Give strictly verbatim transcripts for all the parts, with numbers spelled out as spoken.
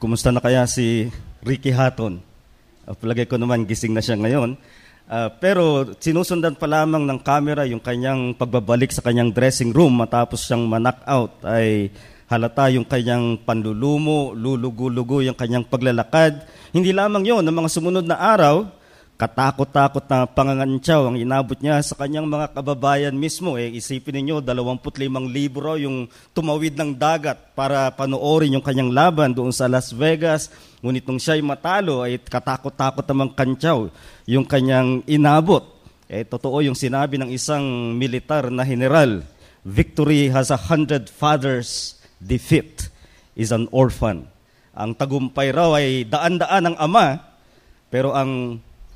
Kumusta na kaya si Ricky Hatton? Uh, palagay ko naman gising na siya ngayon. Uh, pero sinusundan pa lamang ng camera yung kanyang pagbabalik sa kanyang dressing room matapos siyang ma-knock out. Ay halata yung kanyang panlulumo, lulugo-lugo yung kanyang paglalakad. Hindi lamang yon, ng mga sumunod na araw, katakot-takot na pangangantsaw ang inabot niya sa kanyang mga kababayan mismo. Eh, isipin ninyo, dalawampu't limang libro yung tumawid ng dagat para panoorin yung kanyang laban doon sa Las Vegas. Ngunit nung siya'y matalo, ay katakot-takot namang kantsaw yung kanyang inabot. Eh, totoo yung sinabi ng isang militar na general, victory has a hundred fathers, defeat is an orphan. Ang tagumpay raw ay daan-daan ng ama, pero ang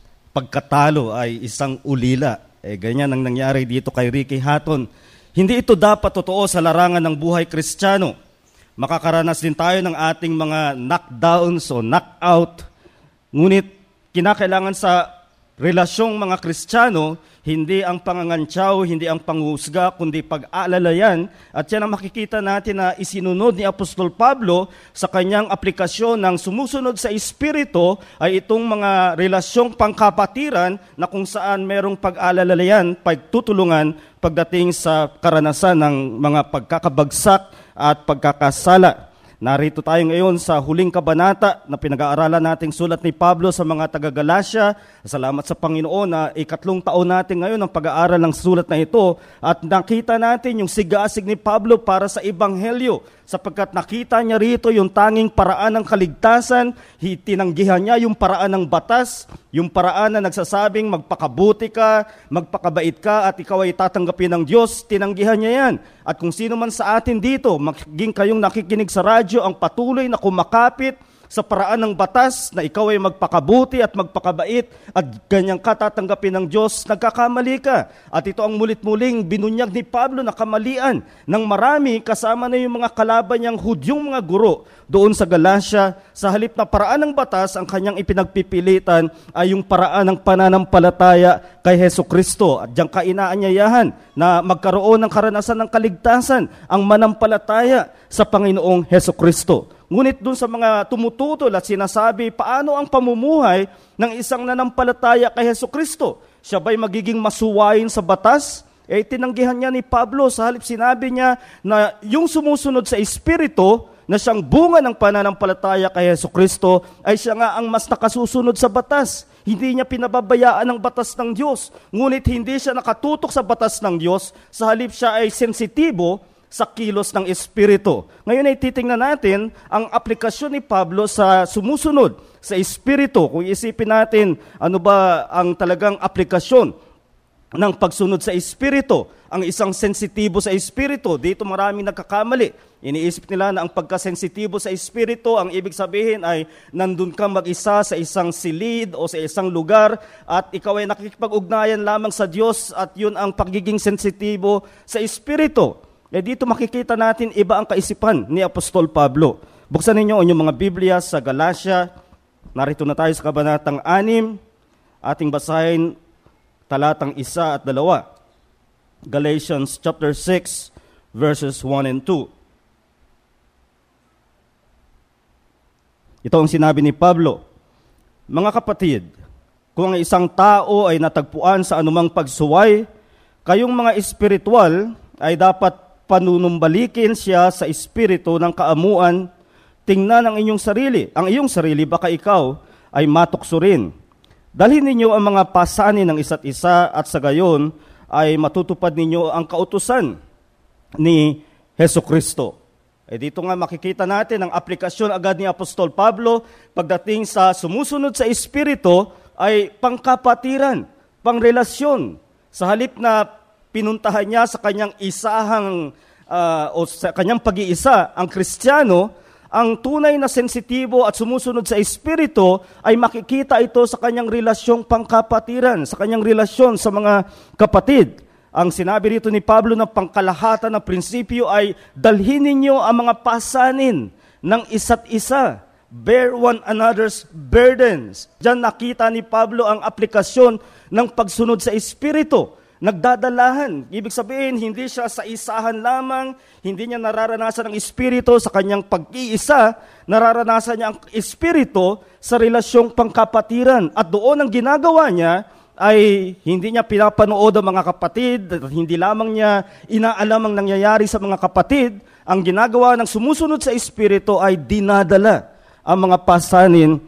pagkatalo ay isang ulila. Eh, ganyan ang nangyari dito kay Ricky Hatton. Hindi ito dapat totoo sa larangan ng buhay Kristiyano. Makakaranas din tayo ng ating mga knockdowns o knockout. Ngunit kinakailangan sa relasyong mga Kristiyano, hindi ang pangangantsaw, hindi ang panghusga, kundi pag-aalalayan. At yan ang makikita natin na isinunod ni Apostol Pablo sa kanyang aplikasyon ng sumusunod sa Espiritu ay itong mga relasyong pangkapatiran na kung saan merong pag-aalalayan, pagtutulungan pagdating sa karanasan ng mga pagkakabagsak at pagkakasala. Narito tayo ngayon sa huling kabanata na pinag-aaralan nating sulat ni Pablo sa mga taga-Galacia. Salamat sa Panginoon na ikatlong taon natin ngayon ang pag-aaral ng sulat na ito at nakita natin yung sigasig ni Pablo para sa Ebanghelyo sapagkat nakita niya rito yung tanging paraan ng kaligtasan, tinanggihan niya yung paraan ng batas, yung paraan na nagsasabing magpakabuti ka, magpakabait ka at ikaw ay tatanggapin ng Diyos, tinanggihan niya yan. At kung sino man sa atin dito, maging kayong nakikinig sa radyo, ang patuloy na kumakapit sa paraan ng batas na ikaw ay magpakabuti at magpakabait at ganyang katatanggapin ng Diyos, nagkakamali ka. At ito ang mulit-muling binunyag ni Pablo na kamalian ng marami kasama na yung mga kalaban niyang Hudyong mga guro doon sa Galacia. Sa halip na paraan ng batas, ang kanyang ipinagpipilitan ay yung paraan ng pananampalataya kay Hesukristo. At diyang kainaanyayahan na magkaroon ng karanasan ng kaligtasan ang manampalataya sa Panginoong Hesukristo. Ngunit dun sa mga tumututol at sinasabi, paano ang pamumuhay ng isang nanampalataya kay Hesukristo? Siya ba'y magiging masuwayin sa batas? Eh, tinanggihan niya ni Pablo. Sa halip sinabi niya na yung sumusunod sa Espiritu, na siyang bunga ng pananampalataya kay Hesukristo, ay siya nga ang mas nakasusunod sa batas. Hindi niya pinababayaan ang batas ng Diyos. Ngunit hindi siya nakatutok sa batas ng Diyos. Sa halip siya ay sensitibo sa kilos ng Espiritu. Ngayon ay titingnan natin ang aplikasyon ni Pablo sa sumusunod sa Espiritu. Kung isipin natin, ano ba ang talagang aplikasyon ng pagsunod sa Espiritu? Ang isang sensitibo sa Espiritu, dito maraming nagkakamali. Iniisip nila na ang pagkasensitibo sa Espiritu, ang ibig sabihin ay nandun ka mag-isa sa isang silid o sa isang lugar at ikaw ay nakikipag-ugnayan lamang sa Diyos at yun ang pagiging sensitibo sa Espiritu. Eh dito makikita natin iba ang kaisipan ni Apostol Pablo. Buksan ninyo ang inyong mga Biblia sa Galacia. Narito na tayo sa kabanatang anim. Ating basahin talatang isa at dalawa. Galatians chapter six, verses one and two. Ito ang sinabi ni Pablo. Mga kapatid, kung ang isang tao ay natagpuan sa anumang pagsuway, kayong mga espiritual ay dapat panunumbalikin siya sa espiritu ng kaamuan. Tingnan ang inyong sarili. Ang iyong sarili, baka ikaw ay matukso rin. Dalhin ninyo ang mga pasanin ng isa't isa at sa gayon ay matutupad ninyo ang kautusan ni Hesukristo. Eh dito nga makikita natin ang aplikasyon agad ni Apostol Pablo pagdating sa sumusunod sa espiritu ay pangkapatiran, pangrelasyon. Sa halip na pinuntahan niya sa kanyang isahang uh, o sa kanyang pag-iisa ang Kristiyano, ang tunay na sensitibo at sumusunod sa Espiritu ay makikita ito sa kanyang relasyong pangkapatiran, sa kanyang relasyon sa mga kapatid. Ang sinabi rito ni Pablo na pangkalahatan na prinsipyo ay dalhin ninyo ang mga pasanin ng isa't isa. Bear one another's burdens. Diyan nakita ni Pablo ang aplikasyon ng pagsunod sa Espiritu. nagdadalahan. Ibig sabihin, hindi siya sa isahan lamang, hindi niya nararanasan ang Espiritu sa kanyang pag-iisa, nararanasan niya ang Espiritu sa relasyong pangkapatiran. At doon ang ginagawa niya ay hindi niya pinapanood ang mga kapatid, at hindi lamang niya inaalam ang nangyayari sa mga kapatid. Ang ginagawa ng sumusunod sa Espiritu ay dinadala ang mga pasanin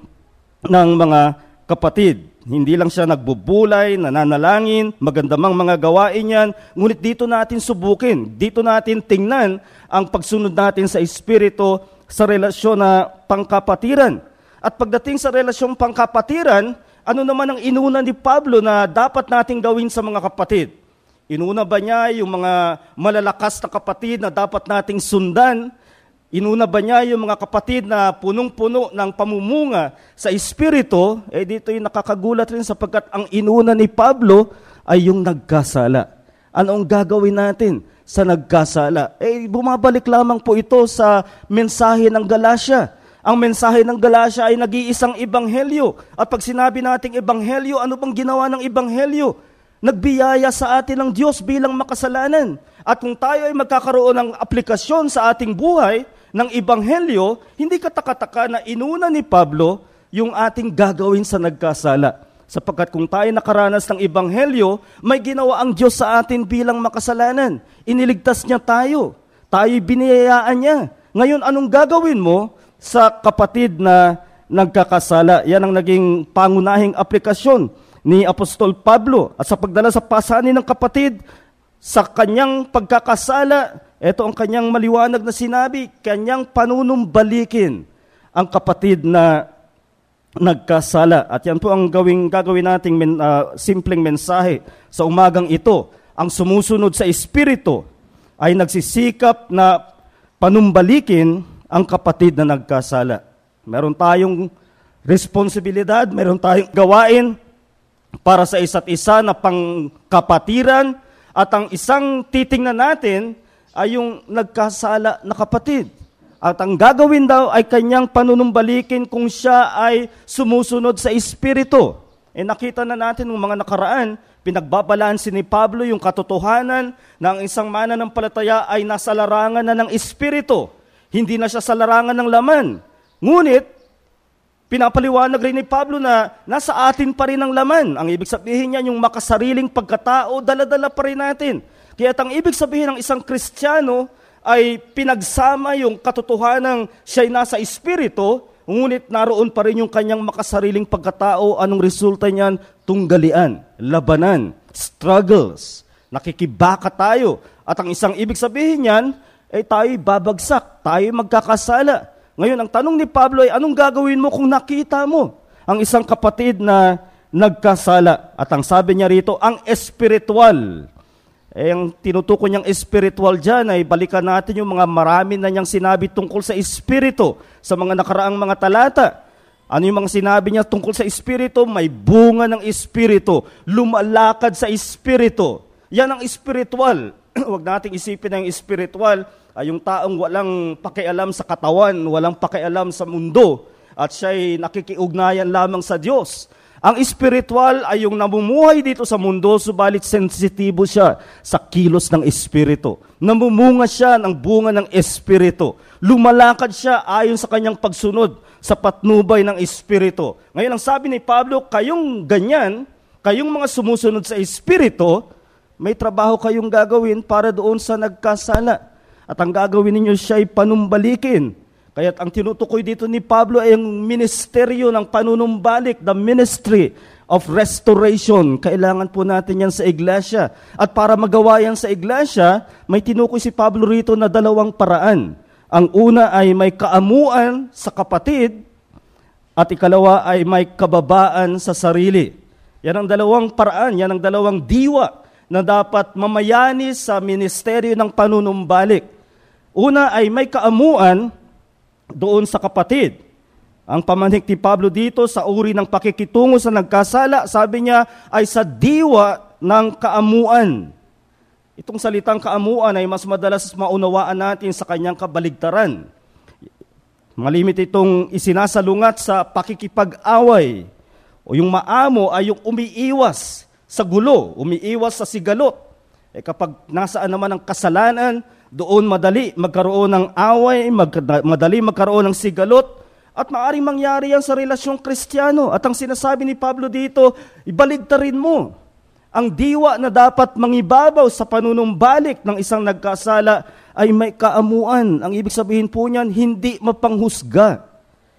ng mga kapatid. Hindi lang siya nagbubulay, nananalangin, magandamang mga gawain yan, ngunit dito natin subukin, dito natin tingnan ang pagsunod natin sa Espiritu sa relasyon na pangkapatiran. At pagdating sa relasyong pangkapatiran, ano naman ang inuna ni Pablo na dapat nating gawin sa mga kapatid? Inuna ba niya yung mga malalakas na kapatid na dapat nating sundan? Inuna ba niya yung mga kapatid na punong-puno ng pamumunga sa Espiritu? Eh dito yung nakakagulat rin sapagkat ang inuna ni Pablo ay yung nagkasala. Ano ang gagawin natin sa nagkasala? Eh bumabalik lamang po ito sa mensahe ng Galacia. Ang mensahe ng Galacia ay nag-iisang ebanghelyo. At pag sinabi nating ebanghelyo, ano bang ginawa ng ebanghelyo? Nagbiyaya sa atin ng Diyos bilang makasalanan. At kung tayo ay magkakaroon ng aplikasyon sa ating buhay ng ebanghelyo, hindi kataka-taka na inuna ni Pablo yung ating gagawin sa nagkasala. Sapagkat kung tayo nakaranas ng ebanghelyo, may ginawa ang Diyos sa atin bilang makasalanan. Iniligtas niya tayo. Tayo'y biniyayaan niya. Ngayon, anong gagawin mo sa kapatid na nagkakasala? Yan ang naging pangunahing aplikasyon ni Apostol Pablo. At sa pagdala sa pasanin ng kapatid, sa kanyang pagkakasala, ito ang kanyang maliwanag na sinabi, kanyang panunumbalikin ang kapatid na nagkasala. At yan po ang gawing, gagawin nating men, uh, simpleng mensahe sa umagang ito. Ang sumusunod sa Espiritu ay nagsisikap na panumbalikin ang kapatid na nagkasala. Meron tayong responsibilidad, meron tayong gawain para sa isa't isa na pangkapatiran, at ang isang titingnan natin ay yung nagkasala na kapatid. At ang gagawin daw ay kanyang panunumbalikin kung siya ay sumusunod sa Espiritu. E nakita na natin ng mga nakaraan, pinagbabalansin ni Pablo yung katotohanan na ang isang mananampalataya ay nasa larangan na ng Espiritu. Hindi na siya sa larangan ng laman. Ngunit, pinapaliwanag rin ni Pablo na nasa atin pa rin ang laman. Ang ibig sabihin niya, yung makasariling pagkatao, dala-dala pa rin natin. Kaya ang ibig sabihin ng isang Kristiyano ay pinagsama yung katotohanan siya'y nasa Espiritu, ngunit naroon pa rin yung kanyang makasariling pagkatao. Anong resulta niyan? Tunggalian, labanan, struggles. Nakikibaka tayo. At ang isang ibig sabihin niyan, ay tayo'y babagsak, tayo'y magkakasala. Ngayon, ang tanong ni Pablo ay, anong gagawin mo kung nakita mo ang isang kapatid na nagkasala? At ang sabi niya rito, ang espiritual. Eh, ang tinutukoy niyang espiritual dyan ay balikan natin yung mga marami na niyang sinabi tungkol sa Espiritu sa mga nakaraang mga talata. Ano yung mga sinabi niya tungkol sa Espiritu? May bunga ng Espiritu, lumalakad sa Espiritu. Yan ang espiritual. Huwag nating isipin na yung espiritual ay yung taong walang pakialam sa katawan, walang pakialam sa mundo, at siya'y nakikiugnayan lamang sa Diyos. Ang espiritual ay yung namumuhay dito sa mundo, subalit sensitibo siya sa kilos ng Espiritu. Namumunga siya ng bunga ng Espiritu. Lumalakad siya ayon sa kanyang pagsunod sa patnubay ng Espiritu. Ngayon, ang sabi ni Pablo, kayong ganyan, kayong mga sumusunod sa Espiritu, may trabaho kayong gagawin para doon sa nagkasala. At ang gagawin ninyo siya ay panumbalikin. Kaya't ang tinutukoy dito ni Pablo ay ang ministeryo ng panunumbalik, the ministry of restoration. Kailangan po natin yan sa iglesia. At para magawa yan sa iglesia, may tinukoy si Pablo rito na dalawang paraan. Ang una ay may kaamuan sa kapatid, at ikalawa ay may kababaan sa sarili. Yan ang dalawang paraan, yan ang dalawang diwa na dapat mamayani sa ministeryo ng panunumbalik. Una ay may kaamuan doon sa kapatid. Ang pamanik ni Pablo dito sa uri ng pakikitungo sa nagkasala, sabi niya, ay sa diwa ng kaamuan. Itong salitang kaamuan ay mas madalas maunawaan natin sa kanyang kabaligtaran. Malimit itong isinasalungat sa pakikipag-away. O yung maamo ay yung umiiwas sa gulo, umiiwas sa sigalot. Eh kapag nasaan naman ang kasalanan, doon madali magkaroon ng away, mag, madali magkaroon ng sigalot, at maaaring mangyari yan sa relasyong Kristiyano. At ang sinasabi ni Pablo dito, ibaligtarin mo. Ang diwa na dapat mangibabaw sa panunumbalik ng isang nagkasala ay may kaamuan. Ang ibig sabihin po niyan, hindi mapanghusga.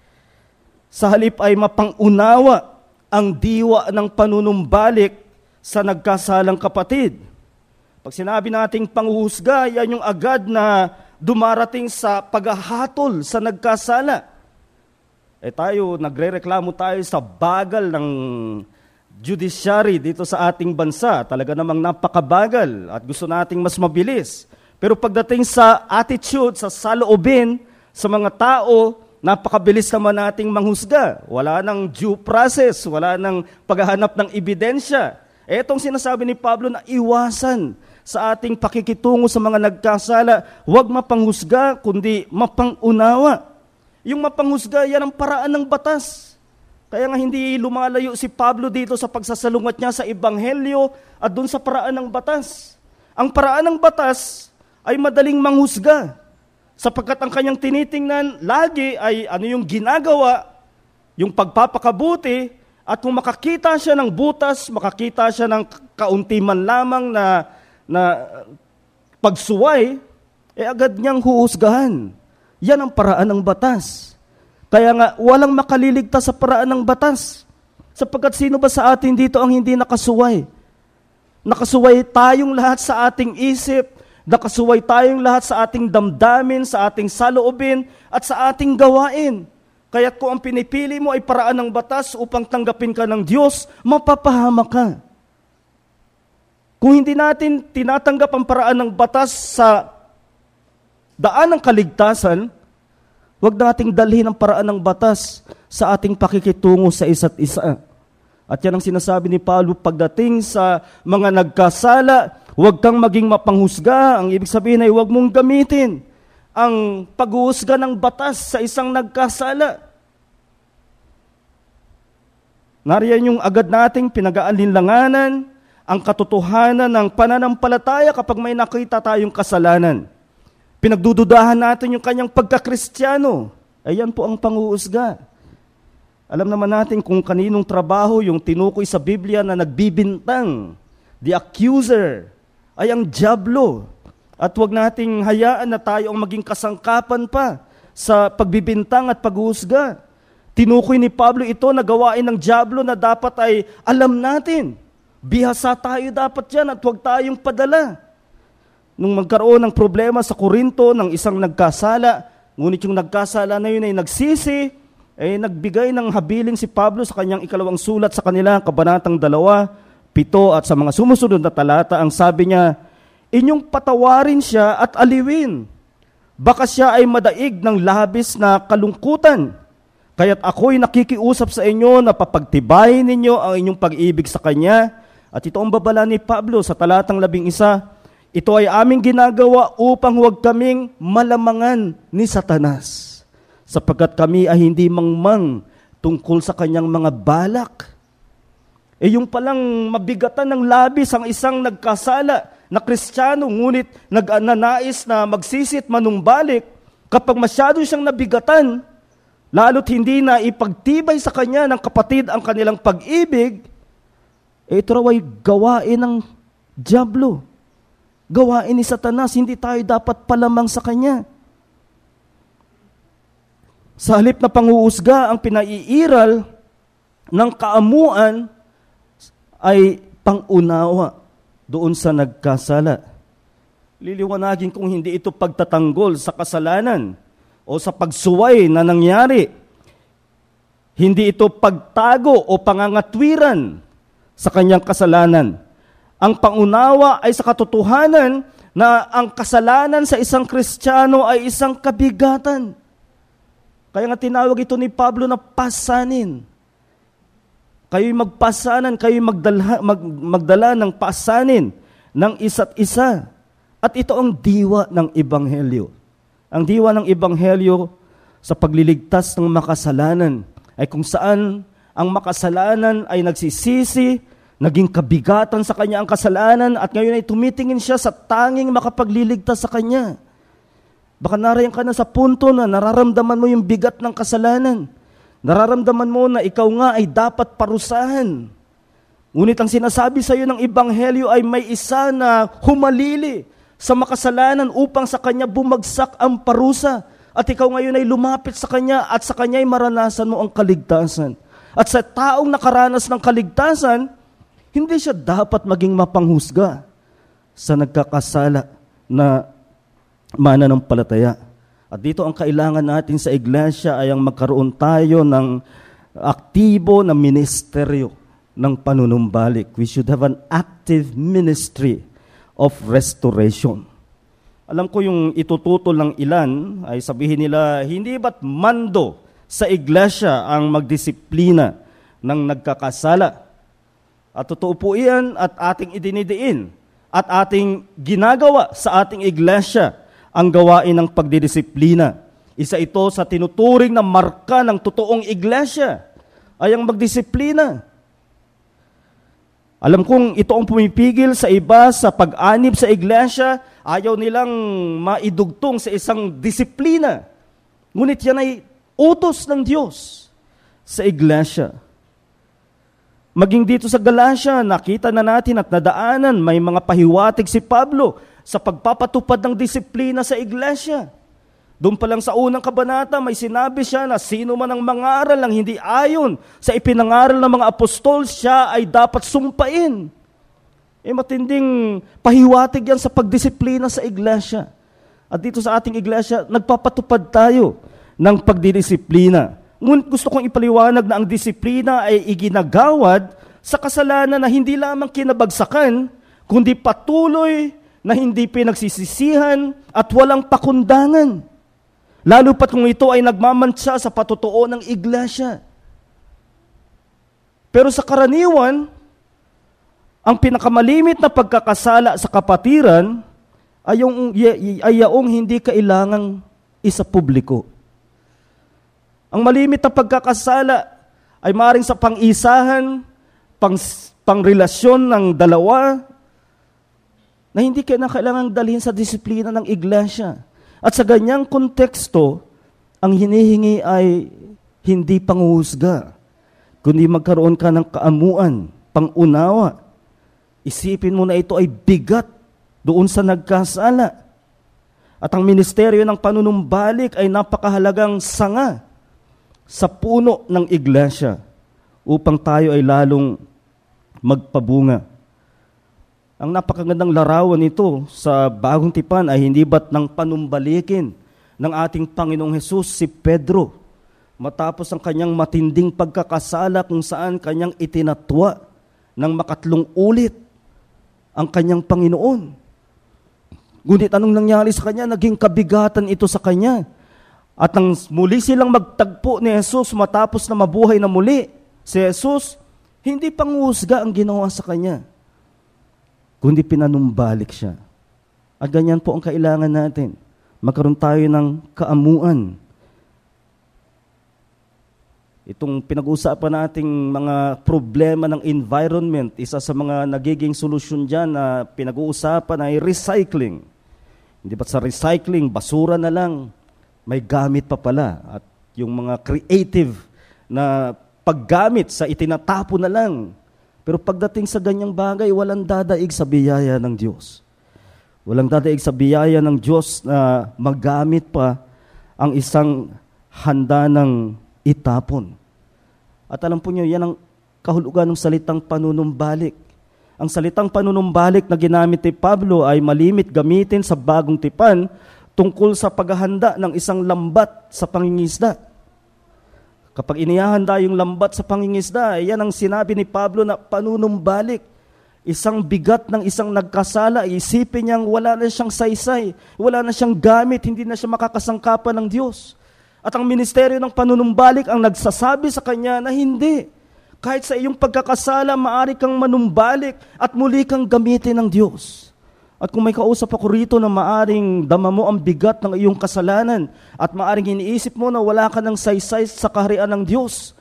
Sa halip ay mapangunawa ang diwa ng panunumbalik sa nagkasalang kapatid. Pag sinabi nating panghuhusga, yan yung agad na dumarating sa paghahatol sa nagkasala. Eh tayo, nagre-reklamo tayo sa bagal ng judiciary dito sa ating bansa. Talaga namang napakabagal at gusto nating mas mabilis. Pero pagdating sa attitude, sa saloobin, sa mga tao, napakabilis naman nating manghusga. Wala nang due process, wala nang paghahanap ng ebidensya. Etong sinasabi ni Pablo na iwasan sa ating pakikitungo sa mga nagkasala, huwag mapanghusga, kundi mapangunawa. Yung mapanghusga, yan ang paraan ng batas. Kaya nga hindi lumalayo si Pablo dito sa pagsasalungat niya sa Ebanghelyo at dun sa paraan ng batas. Ang paraan ng batas ay madaling manghusga, sapagkat ang kanyang tinitingnan lagi ay ano yung ginagawa, yung pagpapakabuti, at kung makakita siya ng butas, makakita siya ng kaunti man lamang na, na pagsuway, eh agad niyang huhusgahan. Yan ang paraan ng batas. Kaya nga, walang makaliligtas sa paraan ng batas. Sapagkat sino ba sa atin dito ang hindi nakasuway? Nakasuway tayong lahat sa ating isip, nakasuway tayong lahat sa ating damdamin, sa ating saloobin, at sa ating gawain. Kaya kung ang pinipili mo ay paraan ng batas upang tanggapin ka ng Diyos, mapapahama ka. Kung hindi natin tinatanggap ang paraan ng batas sa daan ng kaligtasan, huwag nating dalhin ang paraan ng batas sa ating pakikitungo sa isa't isa. At yan ang sinasabi ni Paulo pagdating sa mga nagkasala, huwag kang maging mapanghusga. Ang ibig sabihin ay huwag mong gamitin ang paghuhusga ng batas sa isang nagkasala. Nariyan yung agad nating pinag-aalinlanganan ang katotohanan ng pananampalataya kapag may nakita tayong kasalanan. Pinagdududahan natin yung kanyang pagkakristyano. Ayan po ang panghuhusga. Alam naman natin kung kaninong trabaho yung tinukoy sa Biblia na nagbibintang. The accuser ay ang dyablo. At huwag nating hayaan na tayo ang maging kasangkapan pa sa pagbibintang at paghuhusga. Tinukoy ni Pablo ito na gawain ng dyablo na dapat ay alam natin. Bihasa tayo dapat yan at huwag tayong padala. Nung magkaroon ng problema sa Korinto ng isang nagkasala, ngunit yung nagkasala na yun ay nagsisi, ay nagbigay ng habilin si Pablo sa kanyang ikalawang sulat sa kanila, kabanatang dalawa, pito at sa mga sumusunod na talata, ang sabi niya, inyong patawarin siya at aliwin. Baka siya ay madaig ng labis na kalungkutan. Kaya't ako'y nakikiusap sa inyo na papagtibayin ninyo ang inyong pag-ibig sa Kanya. At ito ang babala ni Pablo sa talatang labing isa. Ito ay aming ginagawa upang huwag kaming malamangan ni Satanas, sapagkat kami ay hindi mangmang tungkol sa kanyang mga balak. Eh yung palang mabigatan ng labis ang isang nagkasala na Kristiyano, ngunit nag-ananais na magsisit manumbalik, kapag masyado siyang nabigatan, lalo't hindi na ipagtibay sa kanya ng kapatid ang kanilang pag-ibig, eh ito raw ay gawain ng dyablo. Gawain ni Satanas, hindi tayo dapat palamang sa kanya. Sa halip na panghuhusga, ang pinaiiral ng kaamuan ay pangunawa doon sa nagkasala. Liliwanagin kung hindi ito pagtatanggol sa kasalanan o sa pagsuway na nangyari. Hindi ito pagtago o pangangatwiran sa kanyang kasalanan. Ang pangunawa ay sa katotohanan na ang kasalanan sa isang Kristiyano ay isang kabigatan. Kaya nga tinawag ito ni Pablo na pasanin. Kayo'y magpasanan, kayo'y magdala, mag, magdala ng pasanin ng isa't isa. At ito ang diwa ng Ebanghelyo. Ang diwa ng Ebanghelyo sa pagliligtas ng makasalanan ay kung saan ang makasalanan ay nagsisisi Naging kabigatan sa kanya ang kasalanan at ngayon ay tumitingin siya sa tanging makapagliligtas sa kanya. Baka narayan ka na sa punto na nararamdaman mo yung bigat ng kasalanan. Nararamdaman mo na ikaw nga ay dapat parusahan. Ngunit ang sinasabi sa iyo ng Ebanghelyo ay may isa na humalili sa makasalanan upang sa kanya bumagsak ang parusa. At ikaw ngayon ay lumapit sa kanya at sa kanya ay maranasan mo ang kaligtasan. At sa taong nakaranas ng kaligtasan, hindi siya dapat maging mapanghusga sa nagkakasala na mananampalataya. At dito ang kailangan natin sa iglesia ay ang magkaroon tayo ng aktibo na ministeryo ng panunumbalik. We should have an active ministry of restoration. Alam ko yung itututol ng ilan ay sabihin nila, hindi ba't mando sa iglesia ang magdisiplina ng nagkakasala? At totoo po iyan at ating idinidiin at ating ginagawa sa ating iglesia ang gawain ng pagdidisiplina. Isa ito sa tinuturing na marka ng totoong iglesia ay ang magdisiplina. Alam kong ito ang pumipigil sa iba sa pag-anib sa iglesia, ayaw nilang maidugtong sa isang disiplina. Ngunit yan ay utos ng Diyos sa iglesia. Maging dito sa Galacia, nakita na natin at nadaanan, may mga pahiwatig si Pablo sa pagpapatupad ng disiplina sa iglesia. Doon pa lang sa unang kabanata, may sinabi siya na sino man ang mangaral ng hindi ayon sa ipinangaral ng mga apostol, siya ay dapat sumpain. Eh matinding pahiwatig yan sa pagdisiplina sa iglesia. At dito sa ating iglesia, nagpapatupad tayo ng pagdidisiplina. Ngunit gusto kong ipaliwanag na ang disiplina ay iginagawad sa kasalanan na hindi lamang kinabagsakan, kundi patuloy na hindi pinagsisisihan at walang pakundangan. Lalo pat kung ito ay nagmamantsa sa patotoo ng iglesia. Pero sa karaniwan, ang pinakamalimit na pagkakasala sa kapatiran ay yung ay yaong hindi kailangang isa publiko. Ang malimit na pagkakasala ay maaaring sa pang-isahan, pang, pang-relasyon ng dalawa, na hindi kailangang dalhin sa disiplina ng iglesia. At sa ganyang konteksto, ang hinihingi ay hindi panghuhusga, kundi magkaroon ka ng kaamuan, pangunawa. Isipin mo na ito ay bigat doon sa nagkasala. At ang ministeryo ng panunumbalik ay napakahalagang sanga sa puno ng iglesia upang tayo ay lalong magpabunga. Ang napakagandang larawan nito sa Bagong Tipan ay hindi ba't ng panumbalikin ng ating Panginoong Hesus si Pedro matapos ang kanyang matinding pagkakasala kung saan kanyang itinatwa ng makatlong ulit ang kanyang Panginoon. Ngunit anong nangyari sa kanya? Naging kabigatan ito sa kanya. At nang muli silang magtagpo ni Jesus matapos na mabuhay na muli, si Jesus, hindi panghusga ang ginawa sa kanya, kundi pinanumbalik siya. At ganyan po ang kailangan natin. Magkaroon tayo ng kaamuan. Itong pinag-uusapan nating mga problema ng environment, isa sa mga nagiging solusyon dyan na pinag-uusapan ay recycling. Hindi ba sa recycling, basura na lang, may gamit pa pala. At yung mga creative na paggamit sa itinatapo na lang. Pero pagdating sa ganyang bagay, walang dadaig sa biyaya ng Diyos. Walang dadaig sa biyaya ng Diyos na magamit pa ang isang handa ng itapon. At alam po niyo, yan ang kahulugan ng salitang panunumbalik. Ang salitang panunumbalik na ginamit ni Pablo ay malimit gamitin sa Bagong Tipan tungkol sa paghahanda ng isang lambat sa pangingisda. Kapag inihahanda yung lambat sa pangingisda, yan ang sinabi ni Pablo na panunumbalik. Isang bigat ng isang nagkasala, isipin niyang wala na siyang saysay, wala na siyang gamit, hindi na siya makakasangkapan ng Diyos. At ang ministeryo ng panunumbalik ang nagsasabi sa kanya na hindi. Kahit sa iyong pagkakasala, maaari kang manumbalik at muli kang gamitin ng Diyos. At kung may kausap ako rito na maaring dama mo ang bigat ng iyong kasalanan at maaring iniisip mo na wala ka ng saysay sa kaharian ng Diyos,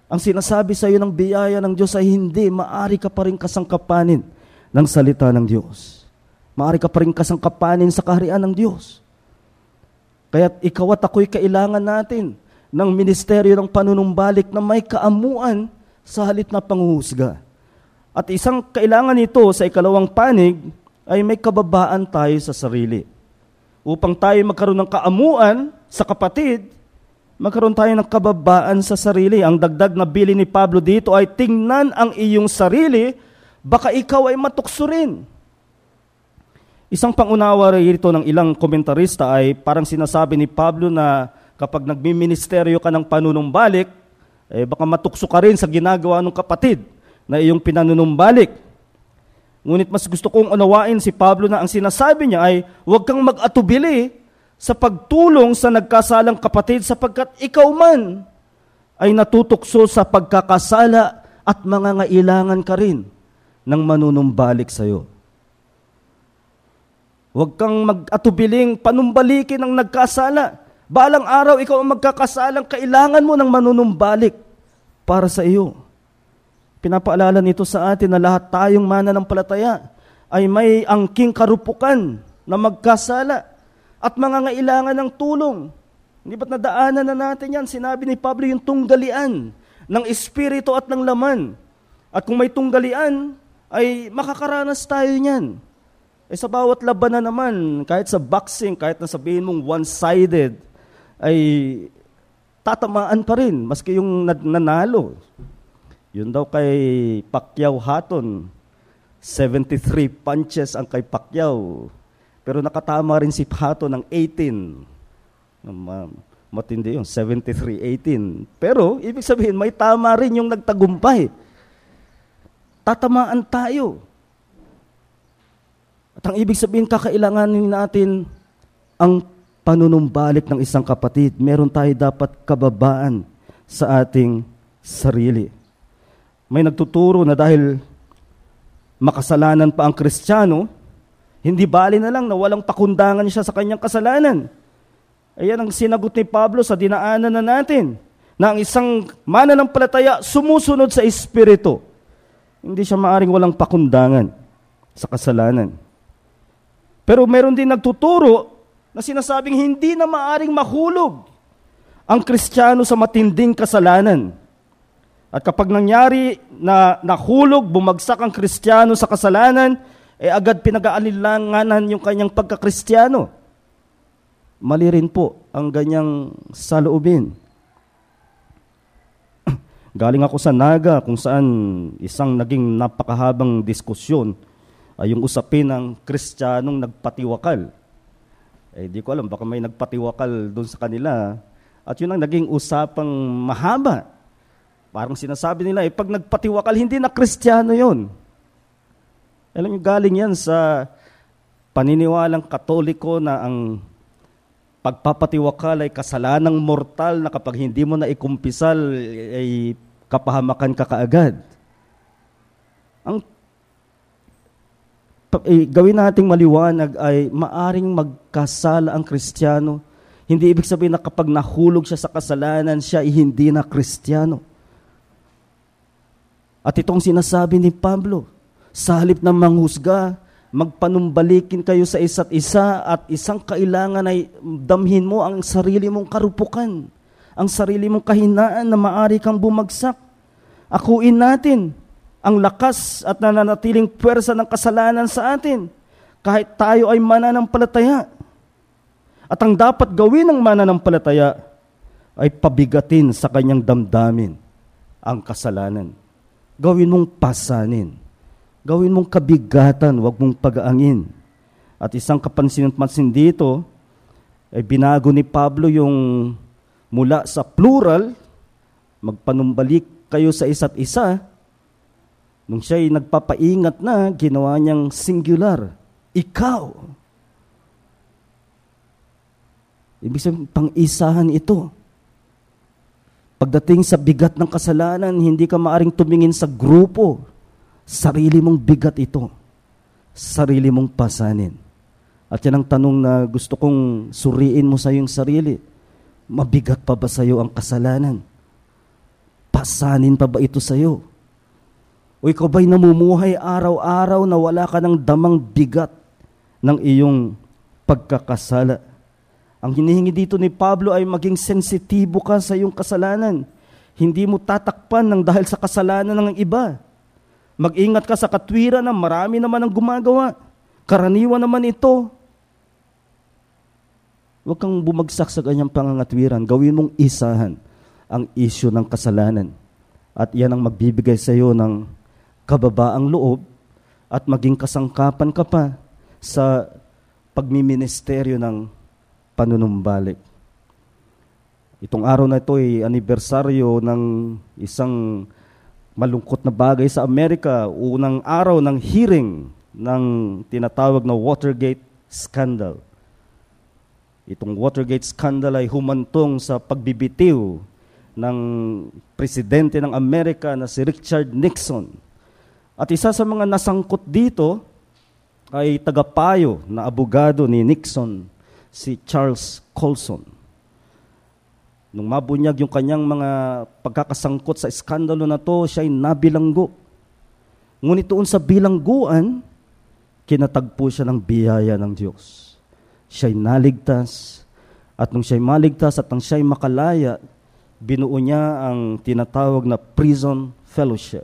Ang sinasabi sa iyo ng biyaya ng Diyos ay hindi, maari ka pa rin kasangkapanin ng salita ng Diyos. Maari ka pa rin kasangkapanin sa kaharian ng Diyos. Kaya't ikaw at ako'y kailangan natin ng ministeryo ng panunumbalik na may kaamuan sa halip na panghuhusga. At isang kailangan nito sa ikalawang panig ay may kababaan tayo sa sarili. Upang tayo magkaroon ng kaamuan sa kapatid, magkaroon tayo ng kababaan sa sarili. Ang dagdag na bili ni Pablo dito ay tingnan ang iyong sarili, baka ikaw ay matukso rin. Isang pangunawa rito ng ilang komentarista ay parang sinasabi ni Pablo na kapag nagmiministeryo ka ng panunumbalik, eh baka matukso ka rin sa ginagawa ng kapatid na iyong pinanunumbalik. Ngunit mas gusto kong unawain si Pablo na ang sinasabi niya ay huwag kang mag-atubili sa pagtulong sa nagkasalang kapatid sapagkat ikaw man ay natutukso sa pagkakasala at mangangailangan ka rin ng manunumbalik sa iyo. Huwag kang mag-atubiling panumbalikin ang nagkasala. Balang araw, ikaw ang magkakasalang kailangan mo ng manunumbalik para sa iyo. Pinapaalala nito sa atin na lahat tayong mananampalataya ay may angking karupukan na magkasala at mangangailangan ng tulong. Hindi ba't nadaanan na natin yan? Sinabi ni Pablo yung tunggalian ng espiritu at ng laman. At kung may tunggalian, ay makakaranas tayo niyan. Eh sa bawat laban na naman, kahit sa boxing, kahit na sabihin mong one-sided, ay tatamaan pa rin, maski yung nanalo. Yun daw kay Pacquiao Hatton, seventy-three punches ang kay Pacquiao. Pero nakatama rin si Hatton ng eighteen. Matindi yun, seventy-three eighteen. Pero, ibig sabihin, may tama rin yung nagtagumpay. Tatamaan tayo. At ang ibig sabihin, kakailanganin natin ang panunumbalik ng isang kapatid. Meron tayo dapat kababaan sa ating sarili. May nagtuturo na dahil makasalanan pa ang Kristiyano, hindi bali na lang na walang pakundangan siya sa kanyang kasalanan. Ayan ang sinagot ni Pablo sa dinaanan na natin, na ang isang mananampalataya sumusunod sa Espiritu. Hindi siya maaring walang pakundangan sa kasalanan. Pero meron din nagtuturo na sinasabing hindi na maaring mahulog ang Kristiyano sa matinding kasalanan. At kapag nangyari na nahulog, bumagsak ang Kristiyano sa kasalanan, eh agad pinag-aalilanganan yung kanyang pagka-Kristiyano. Mali rin po ang ganyang saloobin. Galing ako sa Naga kung saan isang naging napakahabang diskusyon ay yung usapin ng Kristiyanong nagpatiwakal. Eh, di ko alam, baka may nagpatiwakal doon sa kanila. At yun ang naging usapang mahaba. Parang sinasabi nila, eh, pag nagpatiwakal, hindi na Kristiyano yun. Alam niyo, galing yan sa paniniwalang Katoliko na ang pagpapatiwakal ay kasalanang mortal na kapag hindi mo na ikumpisal, ay kapahamakan ka kaagad. Ang eh, gawin nating maliwanag ay maaring magkasala ang Kristiyano. Hindi ibig sabihin na kapag nahulog siya sa kasalanan, siya ay hindi na Kristiyano. At itong sinasabi ni Pablo, sa halip na manghusga, magpanumbalikin kayo sa isa't isa at isang kailangan ay damhin mo ang sarili mong karupukan, ang sarili mong kahinaan na maari kang bumagsak. Akuin natin ang lakas at nananatiling puwersa ng kasalanan sa atin, kahit tayo ay mananampalataya. At ang dapat gawin ng mananampalataya ay pabigatin sa kanyang damdamin ang kasalanan. Gawin mong pasanin. Gawin mong kabigatan, huwag mong pag-aangin. At isang kapansin-pansin dito, ay binago ni Pablo yung mula sa plural, magpanumbalik kayo sa isa't isa. Nung siya'y nagpapaingat na, ginawa niyang singular. Ikaw. Ibig sabihin, pang-isahan ito. Pagdating sa bigat ng kasalanan, hindi ka maaring tumingin sa grupo. Sarili mong bigat ito. Sarili mong pasanin. At yan ang tanong na gusto kong suriin mo sa iyong sarili. Mabigat pa ba sa iyo ang kasalanan? pasanin pa ba ito sa iyo? O ikaw ba'y namumuhay araw-araw na wala ka ng damang bigat ng iyong pagkakasala? Ang hinihingi dito ni Pablo ay maging sensitibo ka sa iyong kasalanan. Hindi mo tatakpan ng dahil sa kasalanan ng iba. Mag-ingat ka sa katwiran na marami naman ang gumagawa. Karaniwan naman ito. Huwag kang bumagsak sa kanyang pangangatwiran. Gawin mong isahan ang isyu ng kasalanan. At yan ang magbibigay sa iyo ng kababaang loob at maging kasangkapan ka pa sa pagmiministeryo ng panunumbalik. Itong araw na ito ay anibersaryo ng isang malungkot na bagay sa Amerika, unang araw ng hearing ng tinatawag na Watergate Scandal. Itong Watergate Scandal ay humantong sa pagbibitiw ng presidente ng Amerika na si Richard Nixon. At isa sa mga nasangkot dito ay tagapayo na abogado ni Nixon, si Charles Colson. Nung mabunyag yung kanyang mga pagkakasangkot sa iskandalo na to, siya ay nabilanggo. Ngunit doon sa bilangguan, kinatagpo siya ng biyaya ng Diyos. Siya ay naligtas, at nung siya ay maligtas at nang siya ay makalaya, binuo niya ang tinatawag na prison fellowship.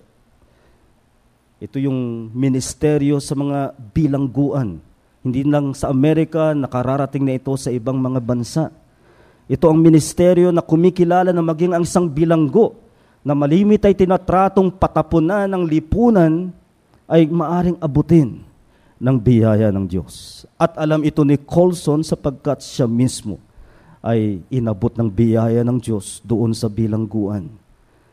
Ito yung ministeryo sa mga bilangguan. Hindi lang sa Amerika, nakararating na ito sa ibang mga bansa. Ito ang ministeryo na kumikilala na maging ang isang bilanggo na malimit ay tinatratong patapunan ng lipunan ay maaring abutin ng biyaya ng Diyos. At alam ito ni Colson sapagkat siya mismo ay inabot ng biyaya ng Diyos doon sa bilangguan.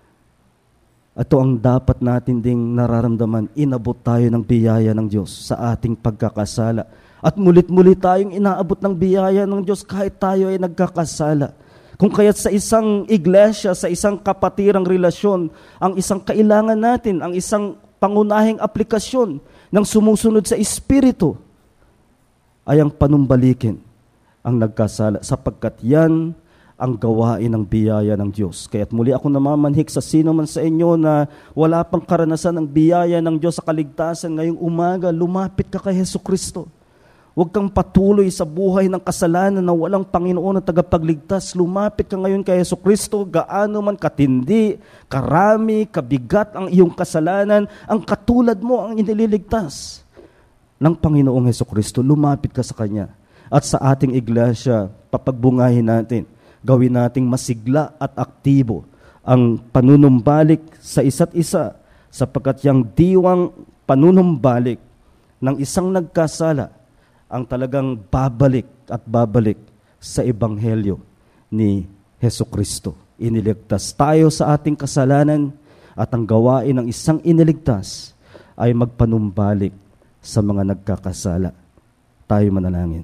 Ito ang dapat natin ding nararamdaman. Inabot tayo ng biyaya ng Diyos sa ating pagkakasala. At mulit-mulit tayong inaabot ng biyaya ng Diyos kahit tayo ay nagkakasala. Kung kaya't sa isang iglesia, sa isang kapatirang relasyon, ang isang kailangan natin, ang isang pangunahing aplikasyon ng sumusunod sa Espiritu ay ang panumbalikin ang nagkasala sapagkat yan ang gawain ng biyaya ng Diyos. Kaya't muli ako namamanhik sa sino man sa inyo na wala pang karanasan ng biyaya ng Diyos sa kaligtasan ngayong umaga, lumapit ka kay Hesukristo. Huwag kang patuloy sa buhay ng kasalanan na walang Panginoon na tagapagligtas. Lumapit ka ngayon kay Hesukristo, gaano man katindi, karami, kabigat ang iyong kasalanan, ang katulad mo ang inililigtas ng Panginoong Hesukristo. Lumapit ka sa Kanya. At sa ating iglesia, papagbungahin natin, gawin nating masigla at aktibo ang panunumbalik sa isa't isa sapagkat yung diwang panunumbalik ng isang nagkasala ang talagang babalik at babalik sa ebanghelyo ni Hesukristo. Iniligtas tayo sa ating kasalanan at ang gawain ng isang iniligtas ay magpanumbalik sa mga nagkakasala. Tayo manalangin.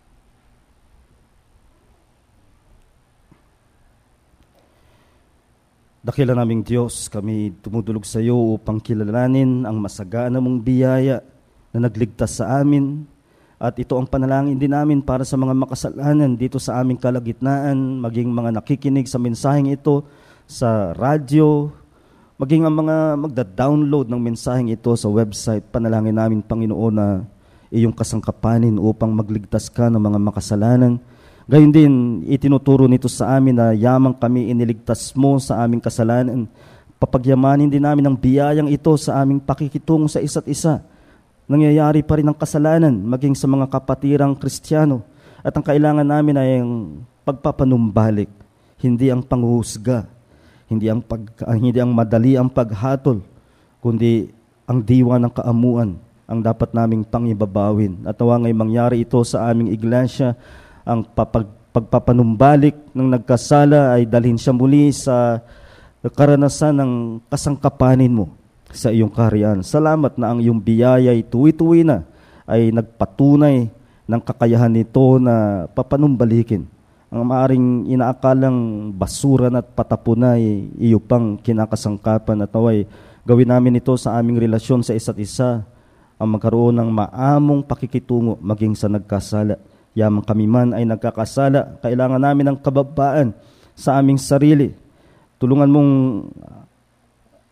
Dakila naming Diyos, kami tumutulog sa iyo upang kilalanin ang masagana mong biyaya na nagligtas sa amin. At ito ang panalangin din namin para sa mga makasalanan dito sa aming kalagitnaan, maging mga nakikinig sa mensaheng ito sa radyo, maging ang mga magda-download ng mensaheng ito sa website. Panalangin namin, Panginoon, na iyong kasangkapanin upang magligtas ka ng mga makasalanan. Gayon din, itinuturo nito sa amin na yamang kami iniligtas mo sa aming kasalanan. Papagyamanin din namin ang biyayang ito sa aming pakikitungo sa isa't isa. Nangyayari pa rin ang kasalanan, maging sa mga kapatirang Kristiyano. At ang kailangan namin ay ang pagpapanumbalik, hindi ang panghuhusga, hindi ang, pag, hindi ang madali ang paghatol, kundi ang diwa ng kaamuan ang dapat naming pangibabawin. At nawa ngay mangyari ito sa aming iglesia, ang papag, pagpapanumbalik ng nagkasala ay dalhin siya muli sa karanasan ng kasangkapanin mo sa iyong kaharian. Salamat na ang iyong biyaya ay tuwi-tuwi na ay nagpatunay ng kakayahan nito na papanumbalikin ang maaring inaakalang basura at patapunay iyo pang kinakasangkapan at naway gawin namin ito sa aming relasyon sa isa't isa ang magkaroon ng maamong pakikitungo maging sa nagkasala. Yamang kami man ay nagkakasala, kailangan namin ng kababaan sa aming sarili. Tulungan mong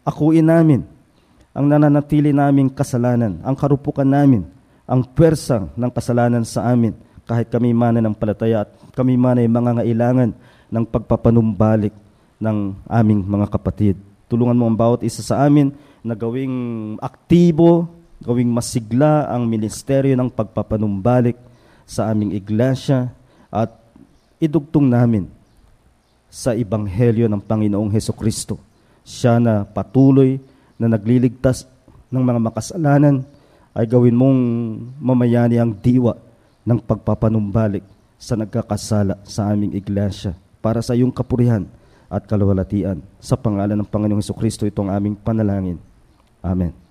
akuin namin ang nananatili naming kasalanan, ang karupukan namin, ang pwersa ng kasalanan sa amin, kahit kami man ng palataya at kami man ay mangangailangan ng pagpapanumbalik ng aming mga kapatid. Tulungan mo ang bawat isa sa amin na gawing aktibo, gawing masigla ang ministeryo ng pagpapanumbalik sa aming iglesia at idugtong namin sa Ebanghelyo ng Panginoong Hesukristo. Siya na patuloy na nagliligtas ng mga makasalanan ay gawin mong mamayani ang diwa ng pagpapanumbalik sa nagkakasala sa aming iglesia para sa iyong kapurihan at kaluwalhatian. Sa pangalan ng Panginoong Hesukristo itong aming panalangin. Amen.